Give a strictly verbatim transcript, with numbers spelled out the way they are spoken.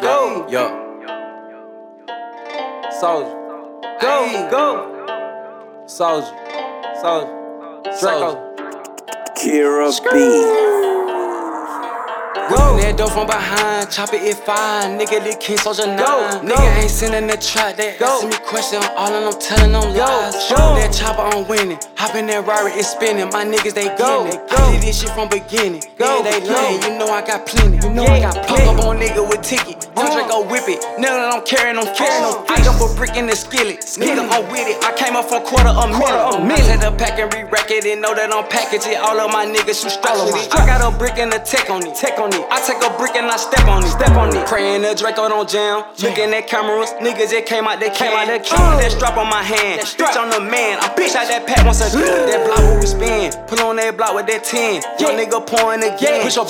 Go, yo. Soldier. Go, go. Soldier. Soldier. Draco. Kira B. Go. That dope from behind, chop it, it fine. Nigga, this King Soldier nine. Go. Nigga ain't sending the track, they go. Asking me questions, all of them telling them lies. Shoot that chopper, I'm winning. Hop in that Rari, it's spinning. My niggas, they go. It. I did this shit from beginning. Go. Yeah, they lame, you know I got plenty. You know yeah. I got plenty. Pump up on nigga with ticket. Young Draco whip it. Nigga, I'm carrying them carrying them. I dump a brick in the skillet. Nigga, I'm with it. I came up from quarter a million. I had to pack and re-rack it and know that I'm packaging. All of my niggas shoot straps with it. I got a brick and a tech on it. Tech on it. I take a brick and I step on it. Step on it. Praying the Draco don't jam. Looking at cameras. Niggas that came out, they came out, they came out. That strap on my hand. Bitch on the man. I bitch out that pack once again. That block where we spin. Put on that block with that ten. Young nigga pouring again. Push your